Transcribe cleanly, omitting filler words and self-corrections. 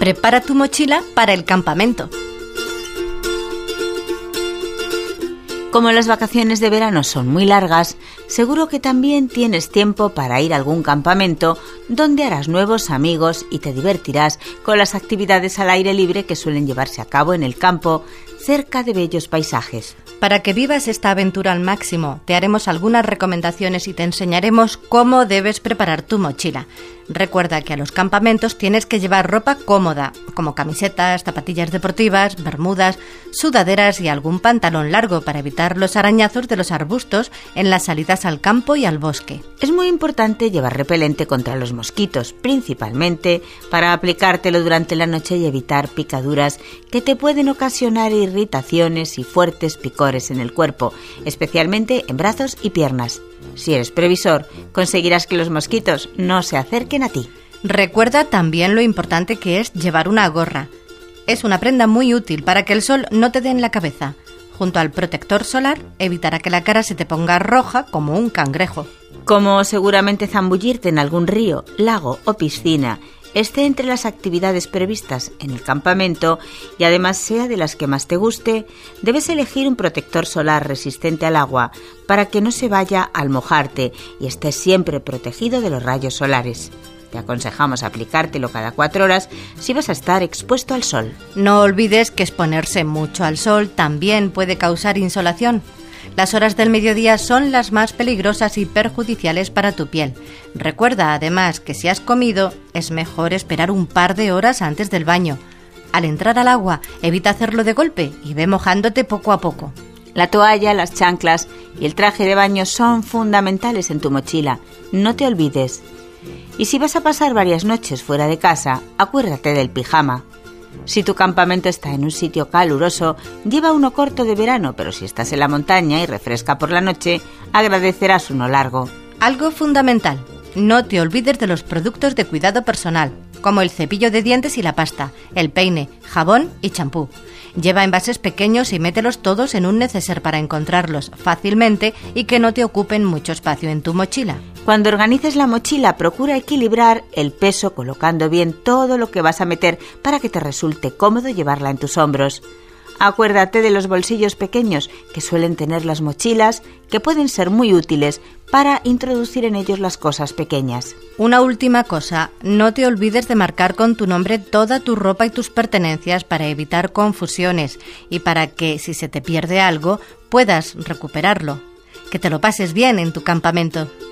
Prepara tu mochila para el campamento. Como las vacaciones de verano son muy largas, seguro que también tienes tiempo para ir a algún campamento donde harás nuevos amigos y te divertirás con las actividades al aire libre que suelen llevarse a cabo en el campo, cerca de bellos paisajes. Para que vivas esta aventura al máximo, te haremos algunas recomendaciones y te enseñaremos cómo debes preparar tu mochila. Recuerda que a los campamentos tienes que llevar ropa cómoda, como camisetas, zapatillas deportivas, bermudas, sudaderas y algún pantalón largo para evitar los arañazos de los arbustos en las salidas al campo y al bosque. Es muy importante llevar repelente contra los mosquitos, principalmente para aplicártelo durante la noche y evitar picaduras que te pueden ocasionar irritaciones y fuertes picores en el cuerpo, especialmente en brazos y piernas. Si eres previsor, conseguirás que los mosquitos no se acerquen a ti. Recuerda también lo importante que es llevar una gorra. Es una prenda muy útil para que el sol no te dé en la cabeza. Junto al protector solar, evitará que la cara se te ponga roja como un cangrejo. Como seguramente zambullirte en algún río, lago o piscina esté entre las actividades previstas en el campamento y además sea de las que más te guste, debes elegir un protector solar resistente al agua para que no se vaya al mojarte y estés siempre protegido de los rayos solares. Te aconsejamos aplicártelo cada 4 horas si vas a estar expuesto al sol. No olvides que exponerse mucho al sol también puede causar insolación. Las horas del mediodía son las más peligrosas y perjudiciales para tu piel. Recuerda además que si has comido, es mejor esperar un par de horas antes del baño. Al entrar al agua, evita hacerlo de golpe y ve mojándote poco a poco. La toalla, las chanclas y el traje de baño son fundamentales en tu mochila. No te olvides. Y si vas a pasar varias noches fuera de casa, acuérdate del pijama. Si tu campamento está en un sitio caluroso, lleva uno corto de verano, pero si estás en la montaña y refresca por la noche, agradecerás uno largo. Algo fundamental, no te olvides de los productos de cuidado personal, como el cepillo de dientes y la pasta, el peine, jabón y champú. Lleva envases pequeños y mételos todos en un neceser para encontrarlos fácilmente y que no te ocupen mucho espacio en tu mochila. Cuando organices la mochila, procura equilibrar el peso colocando bien todo lo que vas a meter para que te resulte cómodo llevarla en tus hombros. Acuérdate de los bolsillos pequeños que suelen tener las mochilas, que pueden ser muy útiles para introducir en ellos las cosas pequeñas. Una última cosa, no te olvides de marcar con tu nombre toda tu ropa y tus pertenencias para evitar confusiones y para que, si se te pierde algo, puedas recuperarlo. Que te lo pases bien en tu campamento.